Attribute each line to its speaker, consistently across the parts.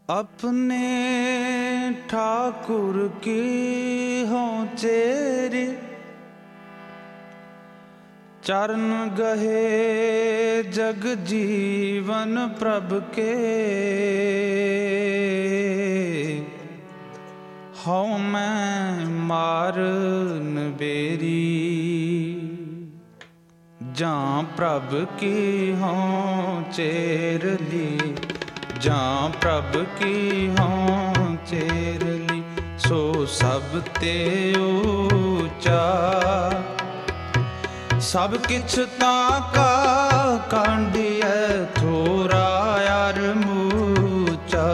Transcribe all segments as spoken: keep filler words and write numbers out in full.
Speaker 1: अपने ठाकुर की हों चेरी, चरण गहे जग जीवन प्रभ के। हूँ मैं मारन बेरी, जां प्रभ की हों चेरली, जां प्रभ की हों चेरली। सो सब ते ऊचा, सब किछ ताका कांडियै थोरा यार मूचा।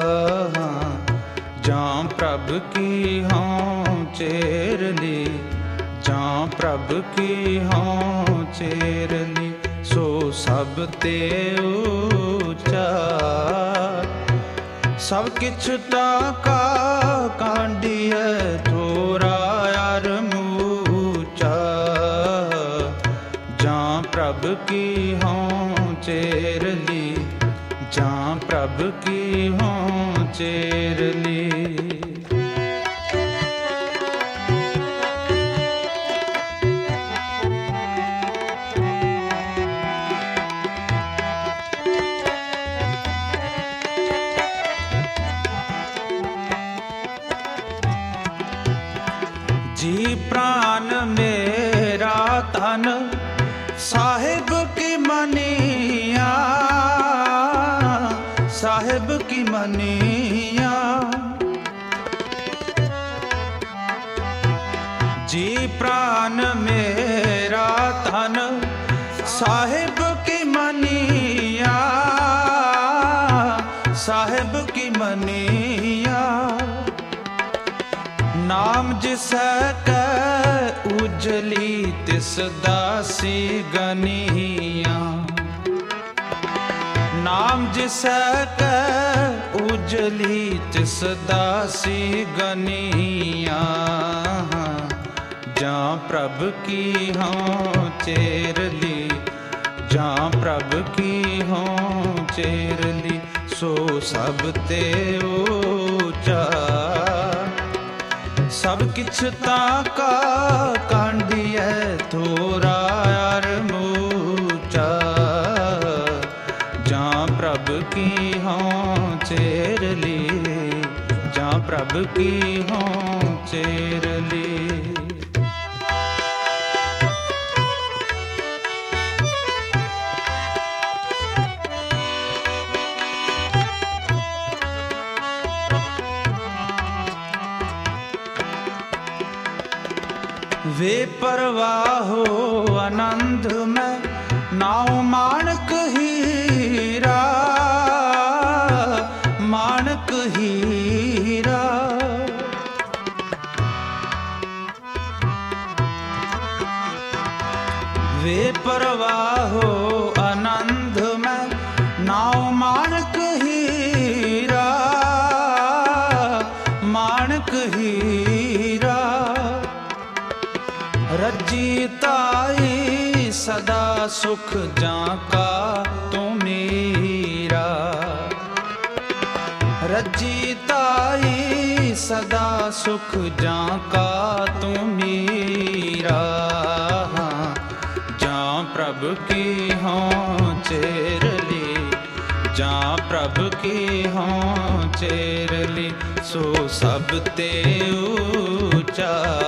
Speaker 1: जां प्रभ की हों चेरली, जां प्रभ की हों चेरली। सो सब ते ऊचा, सब किछ ताका कांडियै थोरा यार मूचा। जां प्रभ की हों चेरली, जां प्रभ की हों चेरली। जी प्राण मेरा तन साहिब की मनिया, साहिब की मनिया। जी प्राण मेरा तन साहिब की मनिया, साहिब की मनिया। नाम जिसै कै उजली तिस दासी गनिया। नाम जिसै कै उजली तिस दासी गनिया। जां प्रभ की हों चेरली, जां प्रभ की हों चेरली। सो सब ते ऊचा, सब किछ ताका कांडियै थोरा यार मूचा। जां प्रभ की हों चेरली, जां प्रभ की हों चेरली। वे परवाहो आनंद में नाउ माणक हीरा, माणक हीरा। वे परवाहो आनंद में नाउ माणक हीरा, माणक हीरा। रजी ताई सदा सुख जाका तू मेरा। रजी ताई सदा सुख जाका तू मेरा। जां प्रभ की हों चेरली, जां प्रभ की हों चेरली। सो सब ते ऊचा,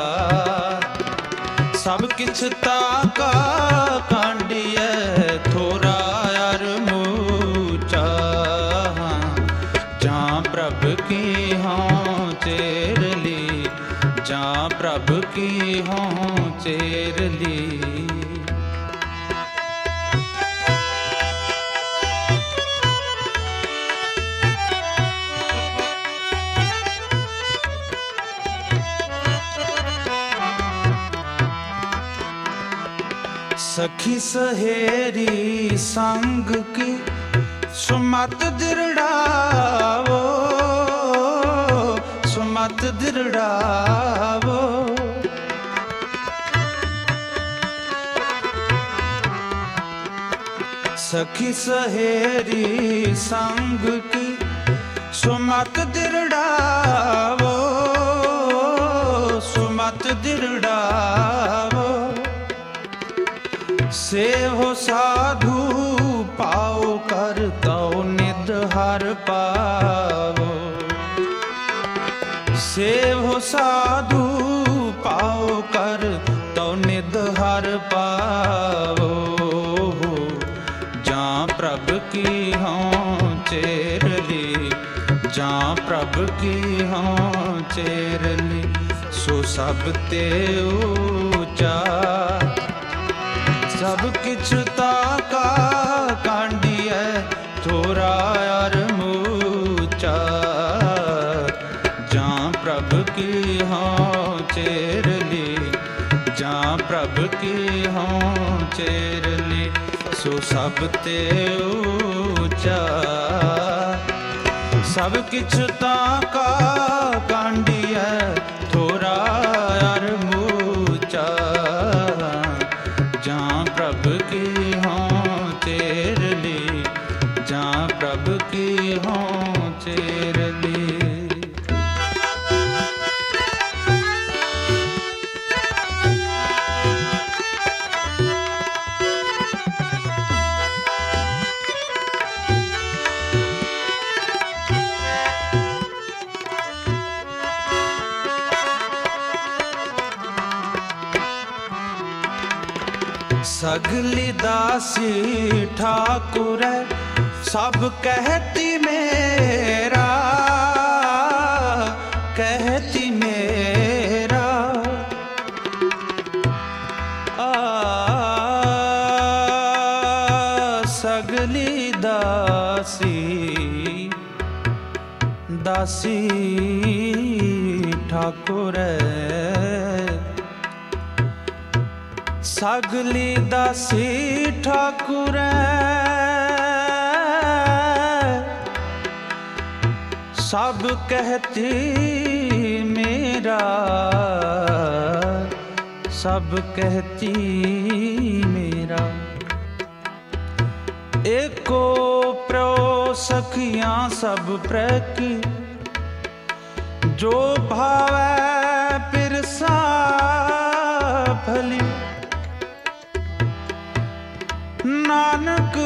Speaker 1: सब किछ ताका कांडियै थोरा यार मूचा। जां प्रभ की हों चेरली, जां प्रभ की हों चेरली। सखी सहेरी संग की सुमत दिरड़ावो, सुमत दिरड़ावो। सखी सहेरी संग की सुमत दिरड़ावो सुमत दिरड़ावो से हो साधु पाओ कर तो निध हर पावो से हो साधु पाओ कर तो निध हर पावो जा प्रभ की हों चेरली जा प्रभ की हों चेरली सो सब ते ऊंचा सब किछ ताका कांडी है थोड़ा यार मूचा जा प्रभ की हों चेरली जा प्रभ की हों चेरली सो सब ते ऊंचा सब किछ ताका कांडी है थोड़ा यार मूचा जा प्रभ की हों चेरली जा प्रभ की हों चेरली। सगली दासी ठाकुर सब कहती मेरा कहती मेरा आ सगली दासी दासी ठाकुर सगली दासी ठाकुर सब कहती मेरा सब कहती मेरा एको प्रो सखियां सब प्रकी जो भावै पिरसा भली नानक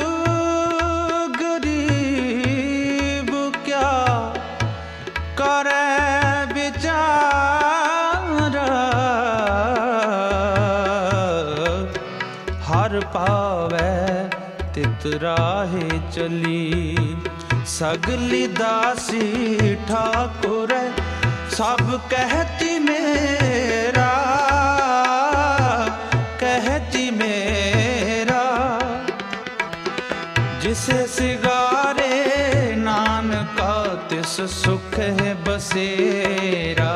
Speaker 1: गरीब क्या करे बिचारा हर पावे तित राहे चली सगली दासी ठाकुर सब कहती मेरा कहती मेरा जिसे सिगारे नानका तिस सुख है बसेरा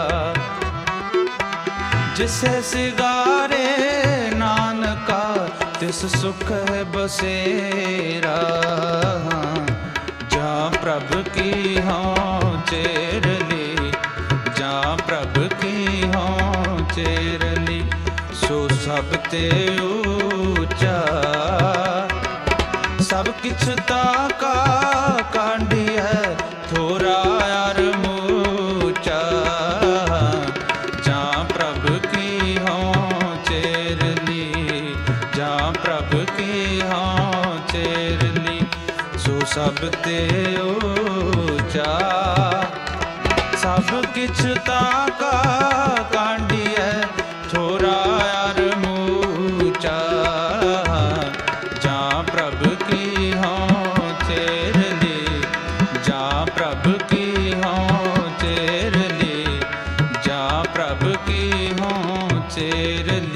Speaker 1: जिसे सिगारे नानका तिस सुख है बसेरा जा प्रभ की हों चेरली जा प्रभ की हों चेरली सो सब ते ऊंचा सब किछ ताका कांडी है थोड़ा यार मूचा जा प्रभ की हों चेरली जा प्रभ की हों चेरली सो सब ते ऊंचा सब किछ ताका कांडी है थोड़ा यार मूचा जा प्रभ की हों चेरली जा प्रभ की हों चेरली जा प्रभ की हों चेरली।